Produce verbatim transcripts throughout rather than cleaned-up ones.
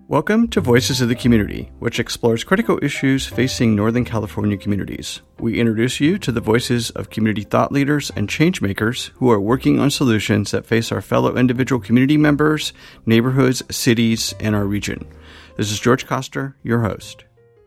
Welcome to Voices of the Community, which explores critical issues facing Northern California communities. We introduce you to the voices of community thought leaders and change makers who are working on solutions that face our fellow individual community members, neighborhoods, cities, and our region. This is George Koster, your host.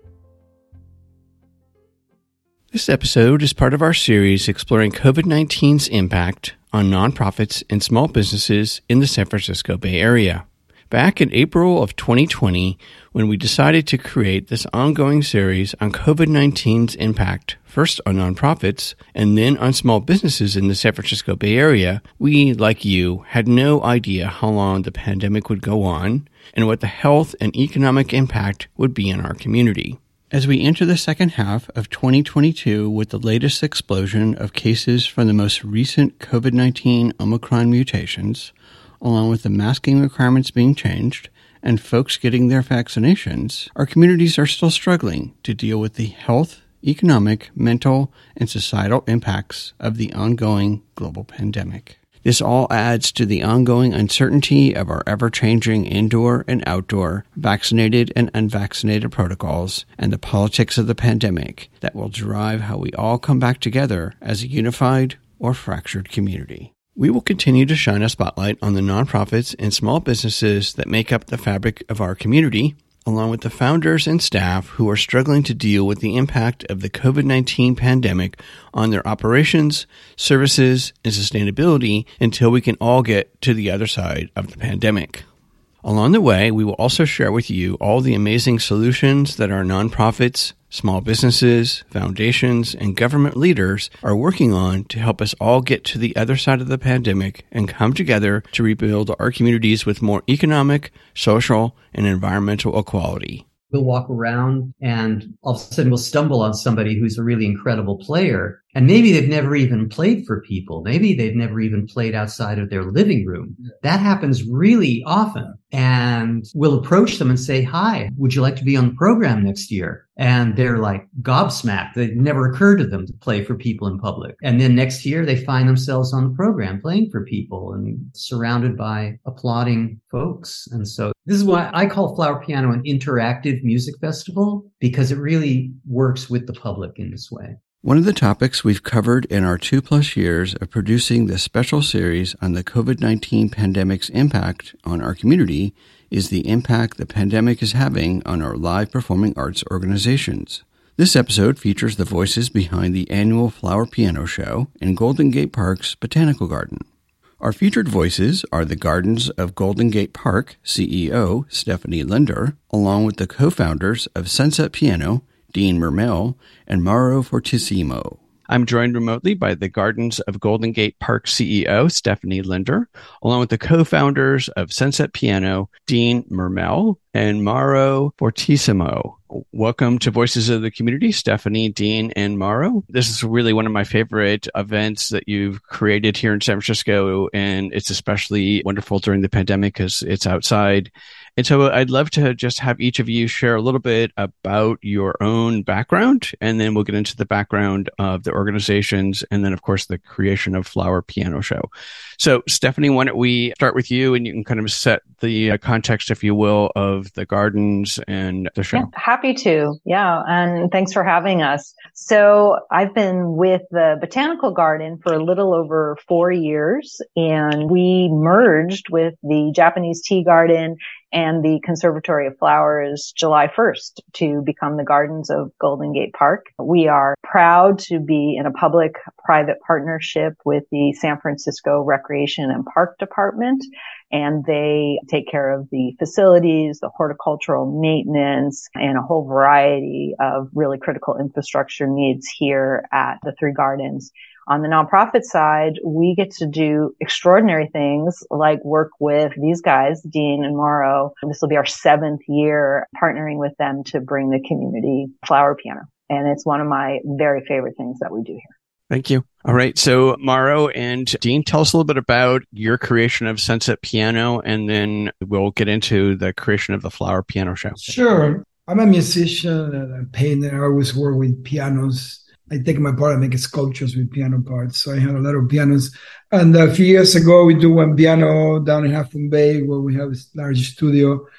This episode is part of our series exploring covid nineteen's impact on nonprofits and small businesses in the San Francisco Bay Area. Back in April of twenty twenty, when we decided to create this ongoing series on covid nineteen's impact, first on nonprofits and then on small businesses in the San Francisco Bay Area, we, like you, had no idea how long the pandemic would go on and what the health and economic impact would be in our community. As we enter the second half of twenty twenty-two with the latest explosion of cases from the most recent covid nineteen Omicron mutations, along with the masking requirements being changed and folks getting their vaccinations, our communities are still struggling to deal with the health, economic, mental, and societal impacts of the ongoing global pandemic. This all adds to the ongoing uncertainty of our ever-changing indoor and outdoor, vaccinated and unvaccinated protocols, and the politics of the pandemic that will drive how we all come back together as a unified or fractured community. We will continue to shine a spotlight on the nonprofits and small businesses that make up the fabric of our community, along with the founders and staff who are struggling to deal with the impact of the covid nineteen pandemic on their operations, services, and sustainability until we can all get to the other side of the pandemic. Along the way, we will also share with you all the amazing solutions that our nonprofits, small businesses, foundations, and government leaders are working on to help us all get to the other side of the pandemic and come together to rebuild our communities with more economic, social, and environmental equality. We'll walk around and all of a sudden we'll stumble on somebody who's a really incredible player. And maybe they've never even played for people. Maybe they've never even played outside of their living room. That happens really often. And we'll approach them and say, hi, would you like to be on the program next year? And they're like gobsmacked. It never occurred to them to play for people in public. And then next year they find themselves on the program playing for people and surrounded by applauding folks. And so this is why I call Flower Piano an interactive music festival, because it really works with the public in this way. One of the topics we've covered in our two-plus years of producing this special series on the covid nineteen pandemic's impact on our community is the impact the pandemic is having on our live performing arts organizations. This episode features the voices behind the annual Flower Piano Show in Golden Gate Park's Botanical Garden. Our featured voices are the Gardens of Golden Gate Park C E O Stephanie Linder, along with the co-founders of Sunset Piano, Dean Mermel, and Mauro Fortissimo. I'm joined remotely by the Gardens of Golden Gate Park C E O, Stephanie Linder, along with the co-founders of Sunset Piano, Dean Mermel, and Mauro Fortissimo. Welcome to Voices of the Community, Stephanie, Dean, and Mauro. This is really one of my favorite events that you've created here in San Francisco, and it's especially wonderful during the pandemic because it's outside. And so I'd love to just have each of you share a little bit about your own background, and then we'll get into the background of the organizations, and then, of course, the creation of Flower Piano Show. So, Stephanie, why don't we start with you, and you can kind of set the uh, context, if you will, of the gardens and the show. Yeah, happy to. Yeah, and thanks for having us. So I've been with the Botanical Garden for a little over four years, and we merged with the Japanese Tea Garden and the Conservatory of Flowers July first to become the Gardens of Golden Gate Park. We are proud to be in a public-private partnership with the San Francisco Recreation and Park Department, and they take care of the facilities, the horticultural maintenance, and a whole variety of really critical infrastructure needs here at the three gardens. On the nonprofit side, we get to do extraordinary things like work with these guys, Dean and Mauro. This will be our seventh year partnering with them to bring the community Flower Piano. And it's one of my very favorite things that we do here. Thank you. All right. So Mauro and Dean, tell us a little bit about your creation of Sunset Piano, and then we'll get into the creation of the Flower Piano Show. Sure. I'm a musician and a painter. I always work with pianos. I take my part and make sculptures with piano parts. So I have a lot of pianos. And a few years ago, we do one piano down in Half Moon Bay where we have a large studio.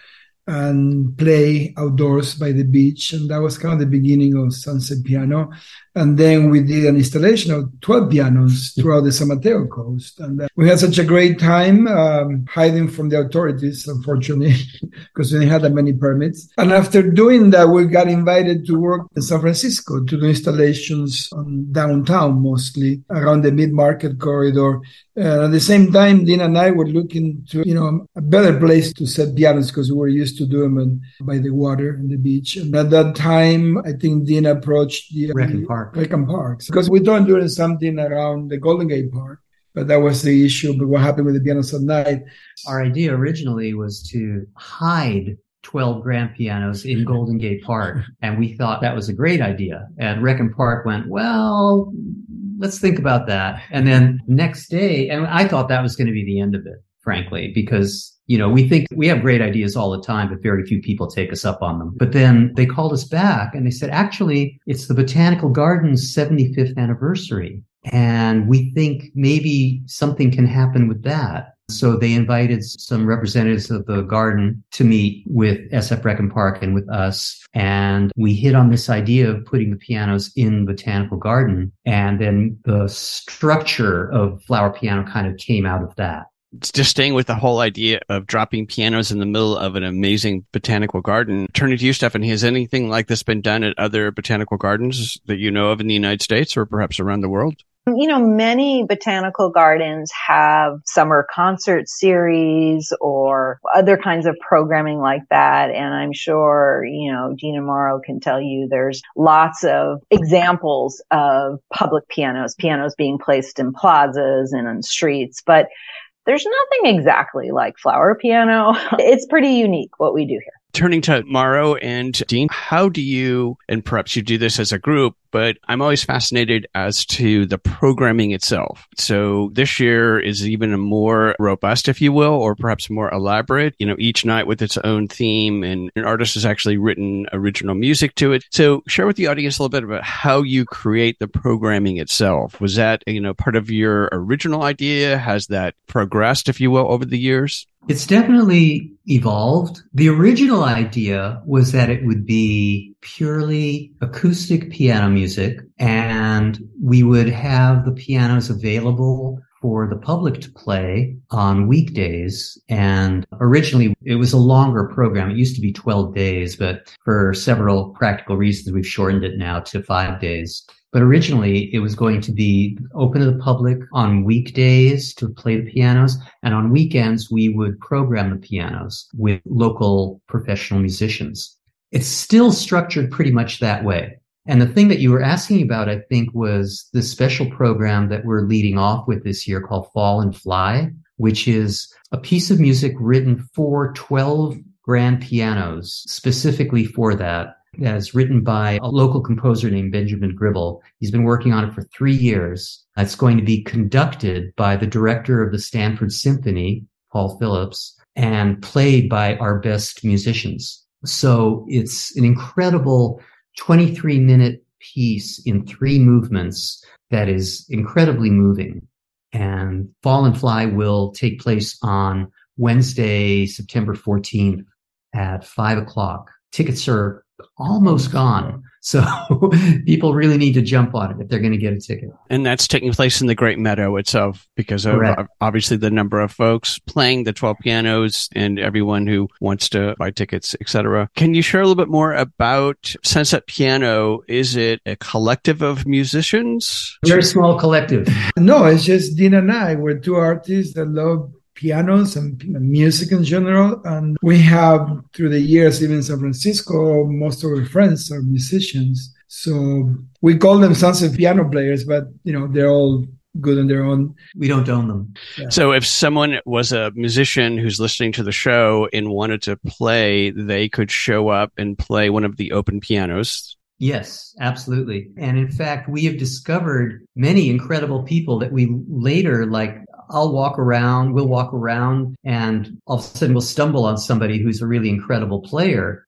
and play outdoors by the beach. And that was kind of the beginning of Sunset Piano. And then we did an installation of twelve pianos throughout the San Mateo coast. And uh, we had such a great time um, hiding from the authorities, unfortunately, because we didn't have that many permits. And after doing that, we got invited to work in San Francisco to do installations on downtown, mostly around the mid-market corridor. Uh, at the same time, Dina and I were looking to, you know, a better place to set pianos because we were used to doing them by the water and the beach. And at that time, I think Dina approached the Rec Park. Rec Parks, because we thought doing something around the Golden Gate Park, but that was the issue. But what happened with the pianos at night? Our idea originally was to hide twelve grand pianos in Golden Gate Park, and we thought that was a great idea. And Rec Park went, well, let's think about that. And then next day, and I thought that was going to be the end of it, frankly, because you know, we think we have great ideas all the time, but very few people take us up on them. But then they called us back and they said, actually, it's the Botanical Gardens seventy-fifth anniversary. And we think maybe something can happen with that. So they invited some representatives of the garden to meet with S F Rec Park and with us. And we hit on this idea of putting the pianos in Botanical Garden. And then the structure of Flower Piano kind of came out of that. Just staying with the whole idea of dropping pianos in the middle of an amazing botanical garden. Turning to you, Stephanie, has anything like this been done at other botanical gardens that you know of in the United States or perhaps around the world? You know, many botanical gardens have summer concert series or other kinds of programming like that. And I'm sure, you know, Gina Morrow can tell you there's lots of examples of public pianos, pianos being placed in plazas and on streets. But there's nothing exactly like Flower Piano. It's pretty unique what we do here. Turning to Morrow and Dean, how do you, and perhaps you do this as a group, but I'm always fascinated as to the programming itself. So this year is even more robust, if you will, or perhaps more elaborate, you know, each night with its own theme, and an artist has actually written original music to it. So share with the audience a little bit about how you create the programming itself. Was that, you know, part of your original idea? Has that progressed, if you will, over the years? It's definitely evolved. The original idea was that it would be purely acoustic piano music, and we would have the pianos available for the public to play on weekdays. And originally it was a longer program. It used to be twelve days, but for several practical reasons, we've shortened it now to five days. But originally, it was going to be open to the public on weekdays to play the pianos. And on weekends, we would program the pianos with local professional musicians. It's still structured pretty much that way. And the thing that you were asking about, I think, was the special program that we're leading off with this year called Fall and Fly, which is a piece of music written for twelve grand pianos specifically for that. That's written by a local composer named Benjamin Gribble. He's been working on it for three years. It's going to be conducted by the director of the Stanford Symphony, Paul Phillips, and played by our best musicians. So it's an incredible twenty-three minute piece in three movements that is incredibly moving. And Fall and Fly will take place on Wednesday, September fourteenth at five o'clock. Tickets are almost gone. So people really need to jump on it if they're going to get a ticket. And that's taking place in the Great Meadow itself because of Correct. Obviously the number of folks playing the twelve pianos and everyone who wants to buy tickets, et cetera. Can you share a little bit more about Sunset Piano? Is it a collective of musicians? Very small collective. No, it's just Dean and I. We're two artists that love pianos and music in general. And we have, through the years, even in San Francisco, most of our friends are musicians. So we call them Sunset Piano players, but, you know, they're all good on their own. We don't own them. Yeah. So if someone was a musician who's listening to the show and wanted to play, they could show up and play one of the open pianos. Yes, absolutely. And in fact, we have discovered many incredible people that we later, like, I'll walk around, we'll walk around, and all of a sudden we'll stumble on somebody who's a really incredible player.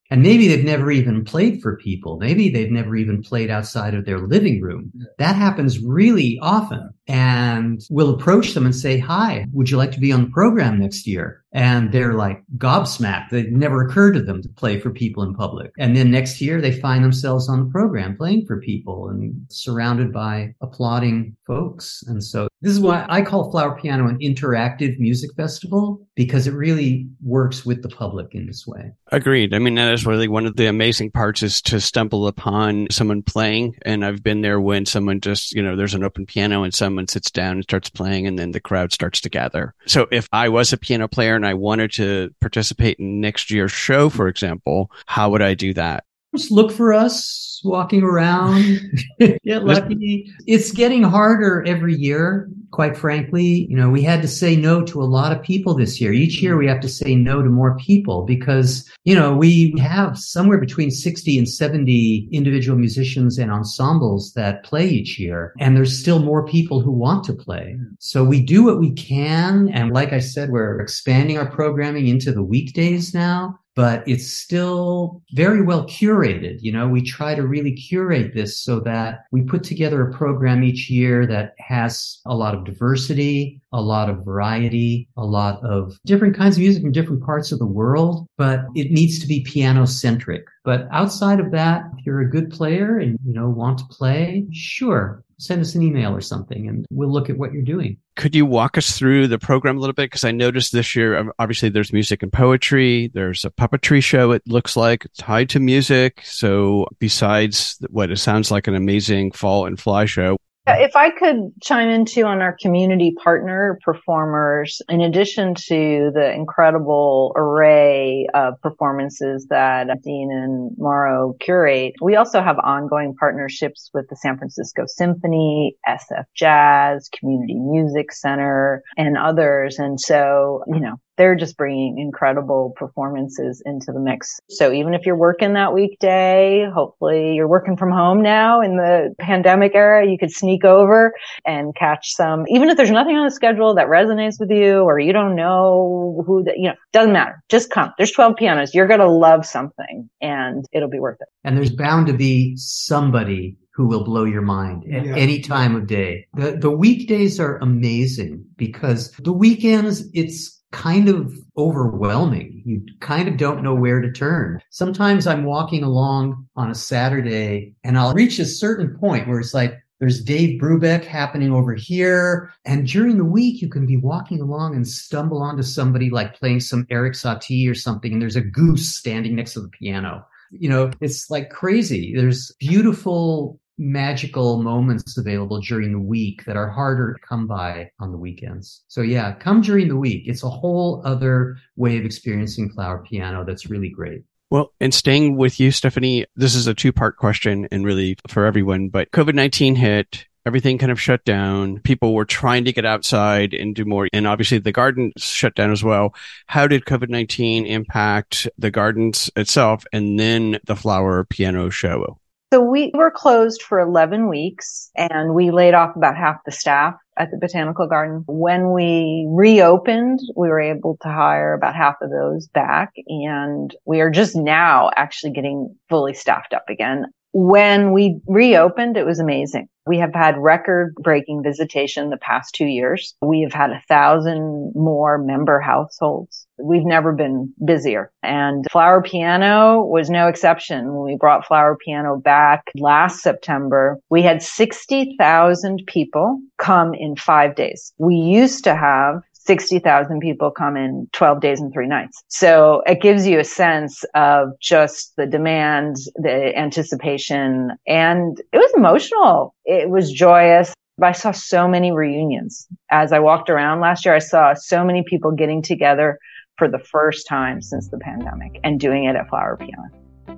And maybe they've never even played for people. Maybe they've never even played outside of their living room. That happens really often. And we'll approach them and say, hi, would you like to be on the program next year? And they're like gobsmacked. It never occurred to them to play for people in public. And then next year they find themselves on the program playing for people and surrounded by applauding folks. And so this is why I call Flower Piano an interactive music festival, because it really works with the public in this way. Agreed. I mean, that is really one of the amazing parts, is to stumble upon someone playing. And I've been there when someone just, you know, there's an open piano and someone sits down and starts playing, and then the crowd starts to gather. So if I was a piano player and I wanted to participate in next year's show, for example, how would I do that? Just look for us walking around. Get lucky. It's getting harder every year, quite frankly. You know, we had to say no to a lot of people this year. Each year we have to say no to more people because, you know, we have somewhere between sixty and seventy individual musicians and ensembles that play each year. And there's still more people who want to play. So we do what we can. And like I said, we're expanding our programming into the weekdays now. But it's still very well curated. You know, we try to really curate this so that we put together a program each year that has a lot of diversity, a lot of variety, a lot of different kinds of music from different parts of the world, but it needs to be piano-centric. But outside of that, if you're a good player and, you know, want to play, sure, send us an email or something and we'll look at what you're doing. Could you walk us through the program a little bit? Because I noticed this year, obviously there's music and poetry. There's a puppetry show, it looks like, tied to music. So besides what it sounds like an amazing fall and fly show. If I could chime in too on our community partner performers, in addition to the incredible array of performances that Dean and Mauro curate, we also have ongoing partnerships with the San Francisco Symphony, S F Jazz, Community Music Center, and others. And so, you know, they're just bringing incredible performances into the mix. So even if you're working that weekday, hopefully you're working from home now in the pandemic era, you could sneak over and catch some, even if there's nothing on the schedule that resonates with you or you don't know who that, you know, doesn't matter. Just come. There's twelve pianos. You're going to love something and it'll be worth it. And there's bound to be somebody who will blow your mind at yeah. any time of day. The, the weekdays are amazing because the weekends, it's kind of overwhelming. You kind of don't know where to turn. Sometimes I'm walking along on a Saturday and I'll reach a certain point where it's like, there's Dave Brubeck happening over here. And during the week, you can be walking along and stumble onto somebody like playing some Eric Satie or something. And there's a goose standing next to the piano. You know, it's like crazy. There's beautiful, magical moments available during the week that are harder to come by on the weekends. So yeah, come during the week. It's a whole other way of experiencing Flower Piano that's really great. Well, and staying with you, Stephanie, this is a two-part question and really for everyone, but COVID nineteen hit. Everything kind of shut down. People were trying to get outside and do more. And obviously the garden shut down as well. How did COVID nineteen impact the gardens itself and then the Flower Piano show? So we were closed for eleven weeks and we laid off about half the staff at the Botanical Garden. When we reopened, we were able to hire about half of those back, and we are just now actually getting fully staffed up again. When we reopened, it was amazing. We have had record-breaking visitation the past two years. We have had a thousand more member households. We've never been busier. And Flower Piano was no exception. When we brought Flower Piano back last September, we had sixty thousand people come in five days. We used to have sixty thousand people come in twelve days and three nights. So it gives you a sense of just the demand, the anticipation, and it was emotional. It was joyous. I saw so many reunions. As I walked around last year, I saw so many people getting together for the first time since the pandemic and doing it at Flower Piano.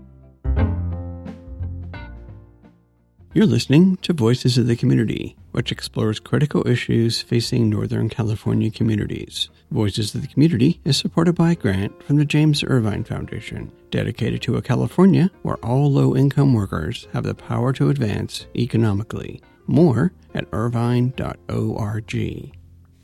You're listening to Voices of the Community, which explores critical issues facing Northern California communities. Voices of the Community is supported by a grant from the James Irvine Foundation, dedicated to a California where all low-income workers have the power to advance economically. More at irvine dot org.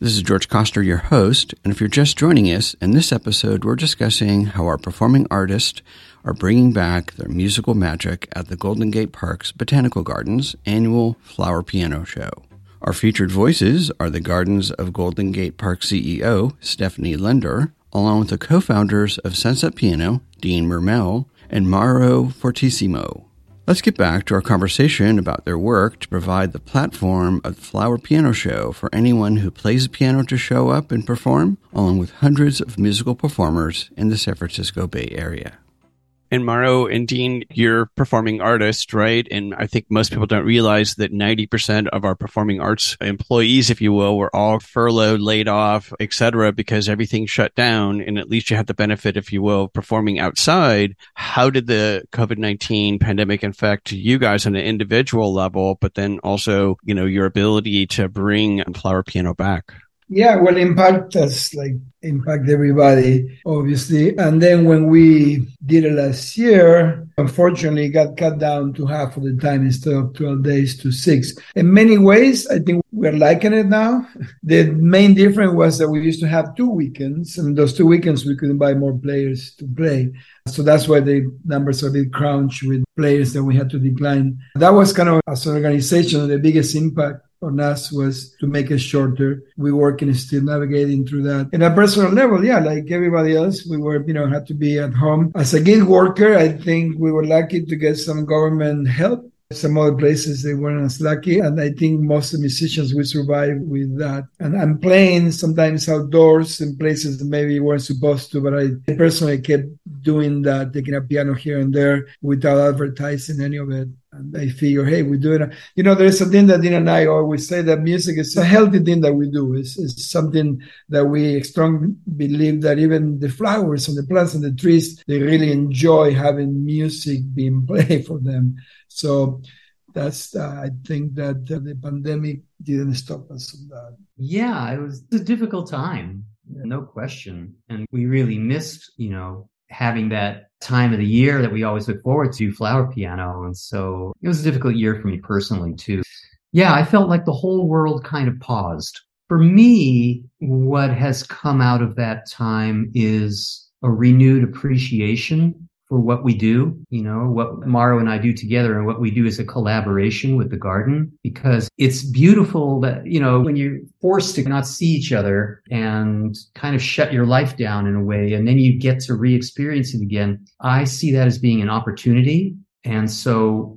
This is George Coster, your host, and if you're just joining us, in this episode we're discussing how our performing artists are bringing back their musical magic at the Golden Gate Park's Botanical Gardens annual Flower Piano Show. Our featured voices are the Gardens of Golden Gate Park C E O, Stephanie Linder, along with the co-founders of Sunset Piano, Dean Mermel, and Mauro Fortissimo. Let's get back to our conversation about their work to provide the platform of the Flower Piano Show for anyone who plays the piano to show up and perform, along with hundreds of musical performers in the San Francisco Bay Area. And Mauro and Dean, you're performing artists, right? And I think most people don't realize that ninety percent of our performing arts employees, if you will, were all furloughed, laid off, et cetera, because everything shut down. And at least you had the benefit, if you will, of performing outside. How did the COVID nineteen pandemic affect you guys on an individual level, but then also, you know, your ability to bring Flower Piano back? Yeah, well, impact us, like impact everybody, obviously. And then when we did it last year, unfortunately, it got cut down to half of the time instead of twelve days to six. In many ways, I think we're liking it now. The main difference was that we used to have two weekends, and those two weekends we couldn't buy more players to play. So that's why the numbers are a bit crunched with players that we had to decline. That was kind of, as an organization, the biggest impact on us was to make it shorter. We working still navigating through that. In a personal level, yeah, like everybody else, we were, you know, had to be at home. As a gig worker, I think we were lucky to get some government help. Some other places, they weren't as lucky. And I think most of the musicians will survive with that. And I'm playing sometimes outdoors in places that maybe weren't supposed to, but I personally kept doing that, taking a piano here and there without advertising any of it. And I figure, hey, we do it. You know, there's a thing that Dean and I always say, that music is a healthy thing that we do. It's, it's something that we strongly believe that even the flowers and the plants and the trees, they really enjoy having music being played for them. So that's, uh, I think that uh, the pandemic didn't stop us from that. Yeah, it was a difficult time, no question. And we really missed, you know, having that time of the year that we always look forward to, Flower Piano. And so it was a difficult year for me personally, too. Yeah, I felt like the whole world kind of paused. For me, what has come out of that time is a renewed appreciation for what we do, you know, what Mauro and I do together, and what we do as a collaboration with the garden, because it's beautiful that, you know, when you're forced to not see each other and kind of shut your life down in a way, and then you get to re-experience it again, I see that as being an opportunity. And so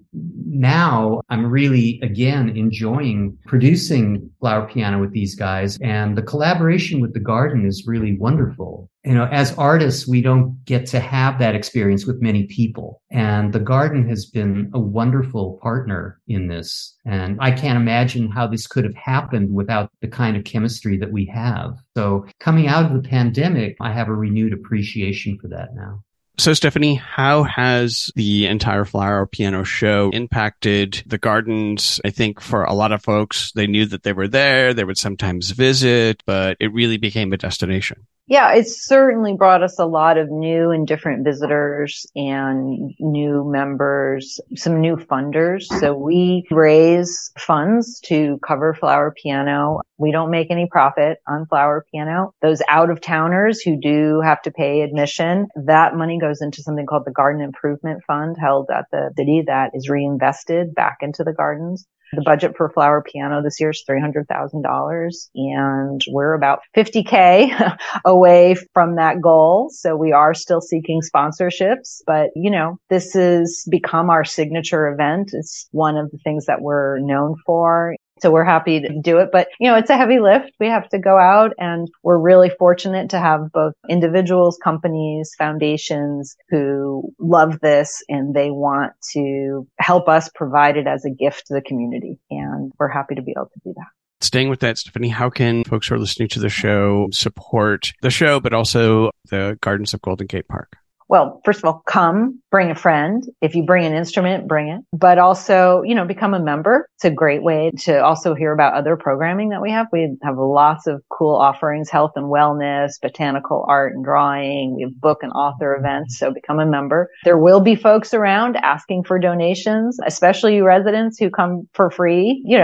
now I'm really, again, enjoying producing Flower Piano with these guys. And the collaboration with the garden is really wonderful. You know, as artists, we don't get to have that experience with many people. And the garden has been a wonderful partner in this. And I can't imagine how this could have happened without the kind of chemistry that we have. So coming out of the pandemic, I have a renewed appreciation for that now. So, Stephanie, how has the entire Flower Piano Show impacted the gardens? I think for a lot of folks, they knew that they were there. They would sometimes visit, but it really became a destination. Yeah, it's certainly brought us a lot of new and different visitors and new members, some new funders. So we raise funds to cover Flower Piano. We don't make any profit on Flower Piano. Those out-of-towners who do have to pay admission, that money goes into something called the Garden Improvement Fund, held at the city, that is reinvested back into the gardens. The budget for Flower Piano this year is three hundred thousand dollars, and we're about fifty K away from that goal. So we are still seeking sponsorships, but you know, this has become our signature event. It's one of the things that we're known for. So we're happy to do it, but you know, it's a heavy lift. We have to go out, and we're really fortunate to have both individuals, companies, foundations who love this, and they want to help us provide it as a gift to the community. And we're happy to be able to do that. Staying with that, Stephanie, how can folks who are listening to the show support the show, but also the Gardens of Golden Gate Park? Well, first of all, come, bring a friend. If you bring an instrument, bring it. But also, you know, become a member. It's a great way to also hear about other programming that we have. We have lots of cool offerings, health and wellness, botanical art and drawing. We have book and author events. So become a member. There will be folks around asking for donations, especially you residents who come for free. You know,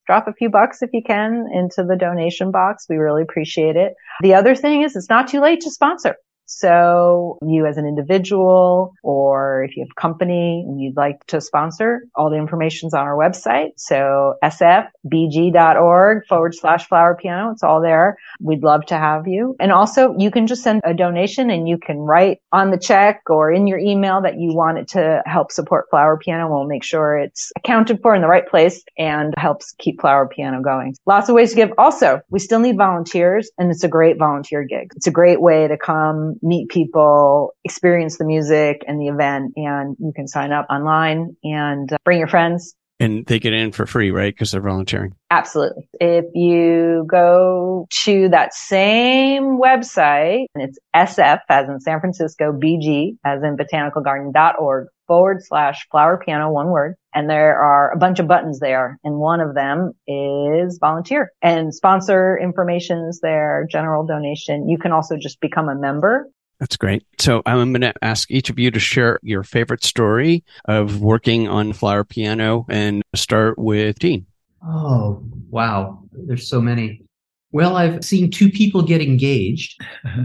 drop a few bucks if you can into the donation box. We really appreciate it. The other thing is it's not too late to sponsor. So you as an individual, or if you have a company and you'd like to sponsor, all the information's on our website. So sfbg.org forward slash flower piano. It's all there. We'd love to have you. And also you can just send a donation and you can write on the check or in your email that you want it to help support Flower Piano. We'll make sure it's accounted for in the right place and helps keep Flower Piano going. Lots of ways to give. Also, we still need volunteers, and it's a great volunteer gig. It's a great way to come meet people, experience the music and the event, and you can sign up online and uh, bring your friends. And they get in for free, right? Because they're volunteering. Absolutely. If you go to that same website, and it's S F as in San Francisco, B G as in botanical garden dot org forward slash flower piano, one word. And there are a bunch of buttons there. And one of them is volunteer, and sponsor information is there, general donation. You can also just become a member. That's great. So I'm going to ask each of you to share your favorite story of working on Flower Piano, and start with Dean. Oh, wow. There's so many. Well, I've seen two people get engaged.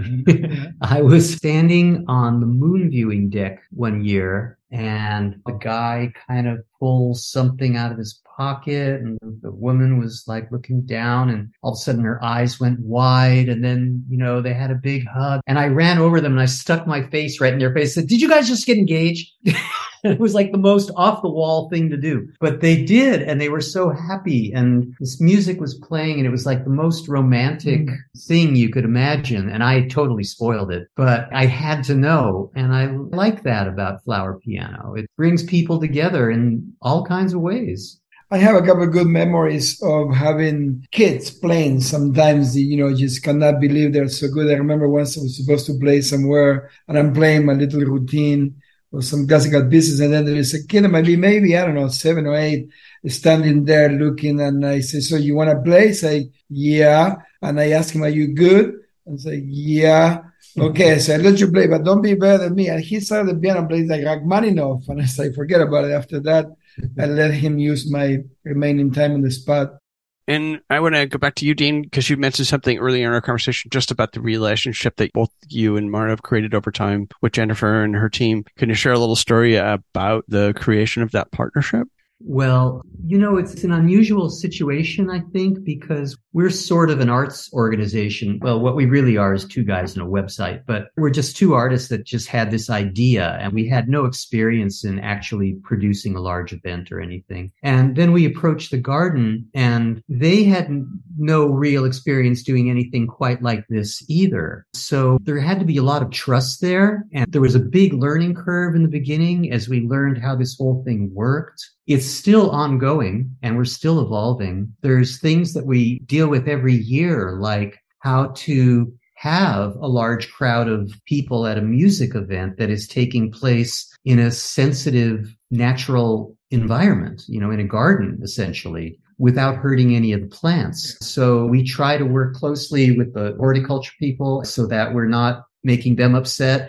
I was standing on the moon viewing deck one year, and the guy kind of pulls something out of his pocket, and the woman was like looking down, and all of a sudden her eyes went wide, and then, you know, they had a big hug, and I ran over them and I stuck my face right in their face and said, "Did you guys just get engaged?" It was like the most off the wall thing to do, but they did. And they were so happy, and this music was playing, and it was like the most romantic mm. thing you could imagine. And I totally spoiled it, but I had to know. And I like that about Flower Piano. It brings people together in all kinds of ways. I have a couple of good memories of having kids playing. Sometimes, you know, just cannot believe they're so good. I remember once I was supposed to play somewhere, and I'm playing my little routine or some classical pieces, and then there is a kid, maybe, maybe, I don't know, seven or eight, standing there looking, and I say, "So you want to play?" I say, "Yeah." And I ask him, "Are you good?" And say, "Yeah." "Okay." I said, "I'll let you play, but don't be better than me." And he started the piano and plays like Rachmaninoff, and I say, "Forget about it." After that, I let him use my remaining time on the spot. And I want to go back to you, Dean, because you mentioned something earlier in our conversation just about the relationship that both you and Mara have created over time with Jennifer and her team. Can you share a little story about the creation of that partnership? Well, you know, it's an unusual situation, I think, because we're sort of an arts organization. Well, what we really are is two guys and a website, but we're just two artists that just had this idea, and we had no experience in actually producing a large event or anything. And then we approached the garden, and they had no real experience doing anything quite like this either. So there had to be a lot of trust there, and there was a big learning curve in the beginning as we learned how this whole thing worked. It's still ongoing, and we're still evolving. There's things that we deal with every year, like how to have a large crowd of people at a music event that is taking place in a sensitive, natural environment, you know, in a garden, essentially, without hurting any of the plants. So we try to work closely with the horticulture people so that we're not making them upset,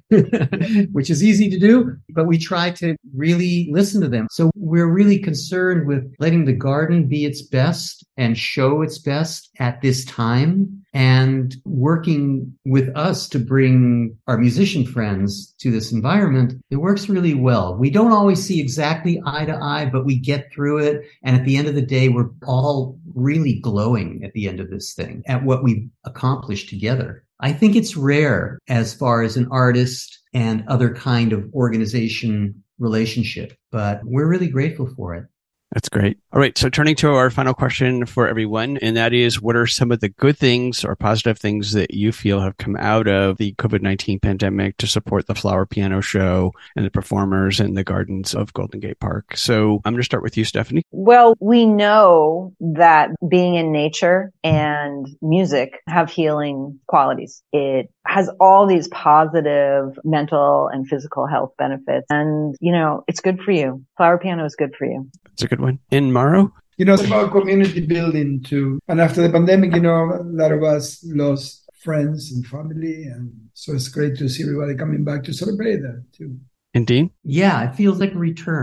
which is easy to do, but we try to really listen to them. So we're really concerned with letting the garden be its best and show its best at this time, and working with us to bring our musician friends to this environment. It works really well. We don't always see exactly eye to eye, but we get through it. And at the end of the day, we're all really glowing at the end of this thing at what we've accomplished together. I think it's rare as far as an artist and other kind of organization relationship, but we're really grateful for it. That's great. All right. So turning to our final question for everyone, and that is, what are some of the good things or positive things that you feel have come out of the COVID nineteen pandemic to support the Flower Piano Show and the performers and the gardens of Golden Gate Park? So I'm going to start with you, Stephanie. Well, we know that being in nature and music have healing qualities. It has all these positive mental and physical health benefits. And, you know, it's good for you. Flower Piano is good for you. It's a good one. In Mauro? You know, it's about community building too. And after the pandemic, you know, a lot of us lost friends and family. And so it's great to see everybody coming back to celebrate that too. And Dean? Yeah, it feels like a return.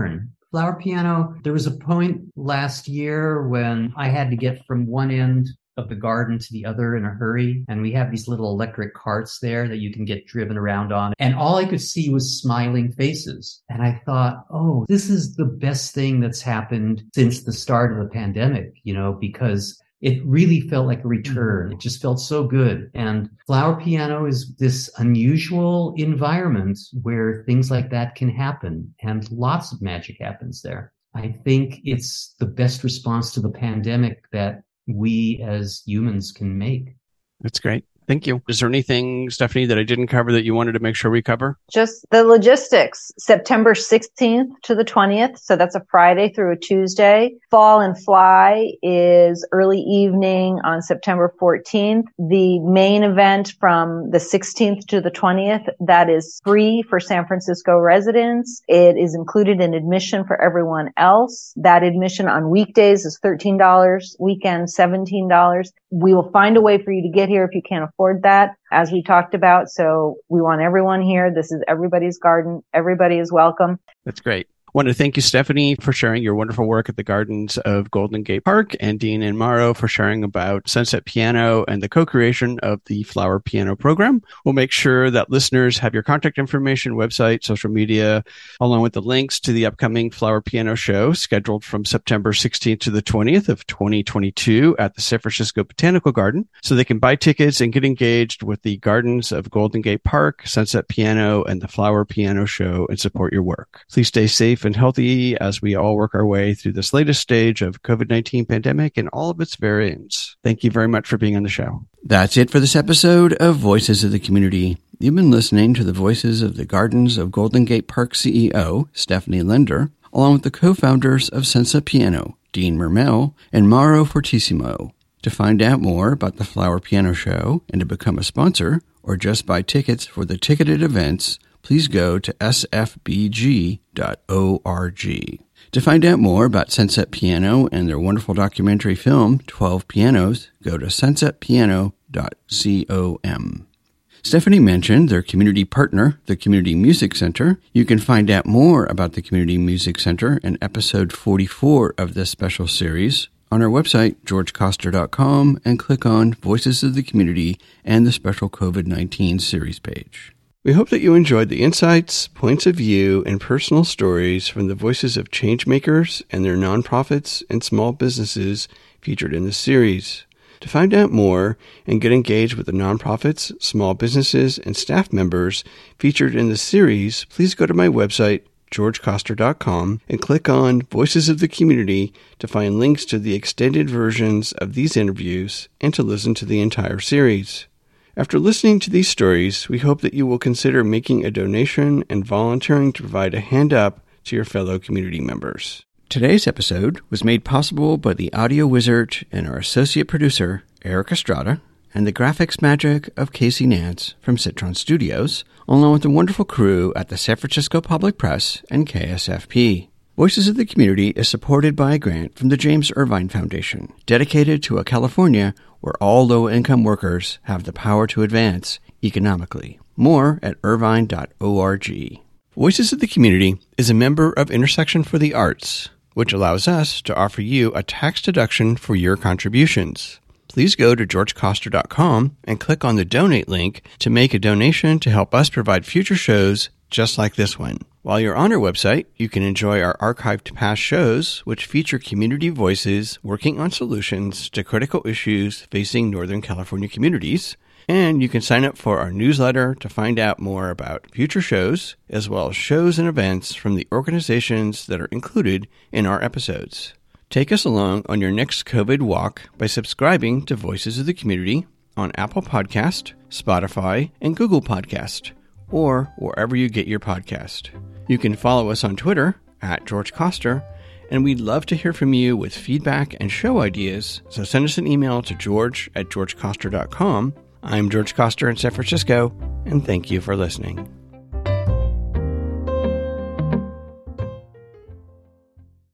Flower Piano, there was a point last year when I had to get from one end of the garden to the other in a hurry. And we have these little electric carts there that you can get driven around on. And all I could see was smiling faces. And I thought, oh, this is the best thing that's happened since the start of the pandemic, you know, because it really felt like a return. It just felt so good. And Flower Piano is this unusual environment where things like that can happen. And lots of magic happens there. I think it's the best response to the pandemic that we as humans can make. That's great. Thank you. Is there anything, Stephanie, that I didn't cover that you wanted to make sure we cover? Just the logistics. September sixteenth to the twentieth. So that's a Friday through a Tuesday. Fall and Fly is early evening on September fourteenth. The main event from the sixteenth to the twentieth, that is free for San Francisco residents. It is included in admission for everyone else. That admission on weekdays is thirteen dollars, weekends seventeen dollars. We will find a way for you to get here if you can't afford that, as we talked about. So we want everyone here. This is everybody's garden. Everybody is welcome. That's great. I want to thank you, Stephanie, for sharing your wonderful work at the Gardens of Golden Gate Park, and Dean and Mauro for sharing about Sunset Piano and the co-creation of the Flower Piano program. We'll make sure that listeners have your contact information, website, social media, along with the links to the upcoming Flower Piano show scheduled from September sixteenth to the twentieth of twenty twenty-two at the San Francisco Botanical Garden, so they can buy tickets and get engaged with the Gardens of Golden Gate Park, Sunset Piano, and the Flower Piano show and support your work. Please stay safe and healthy as we all work our way through this latest stage of COVID nineteen pandemic and all of its variants. Thank you very much for being on the show. That's it for this episode of Voices of the Community. You've been listening to the voices of the Gardens of Golden Gate Park C E O, Stephanie Linder, along with the co-founders of Sunset Piano, Dean Mermel and Mauro Fortissimo. To find out more about the Flower Piano Show and to become a sponsor or just buy tickets for the ticketed events, please go to s f b g dot org. To find out more about Sunset Piano and their wonderful documentary film, twelve Pianos, go to sunset piano dot com. Stephanie mentioned their community partner, the Community Music Center. You can find out more about the Community Music Center in episode forty-four of this special series on our website, george coster dot com, and click on Voices of the Community and the special COVID nineteen series page. We hope that you enjoyed the insights, points of view, and personal stories from the voices of changemakers and their nonprofits and small businesses featured in this series. To find out more and get engaged with the nonprofits, small businesses, and staff members featured in the series, please go to my website, george coster dot com, and click on Voices of the Community to find links to the extended versions of these interviews and to listen to the entire series. After listening to these stories, we hope that you will consider making a donation and volunteering to provide a hand up to your fellow community members. Today's episode was made possible by the audio wizard and our associate producer, Eric Estrada, and the graphics magic of Casey Nance from Citron Studios, along with the wonderful crew at the San Francisco Public Press and K S F P. Voices of the Community is supported by a grant from the James Irvine Foundation, dedicated to a California where all low-income workers have the power to advance economically. More at irvine dot org. Voices of the Community is a member of Intersection for the Arts, which allows us to offer you a tax deduction for your contributions. Please go to george coster dot com and click on the donate link to make a donation to help us provide future shows just like this one. While you're on our website, you can enjoy our archived past shows, which feature community voices working on solutions to critical issues facing Northern California communities. And you can sign up for our newsletter to find out more about future shows, as well as shows and events from the organizations that are included in our episodes. Take us along on your next COVID walk by subscribing to Voices of the Community on Apple Podcast, Spotify, and Google Podcast, or wherever you get your podcast. You can follow us on Twitter at George Coster, and we'd love to hear from you with feedback and show ideas, so send us an email to george at george coster dot com. I'm George Coster in San Francisco, and thank you for listening.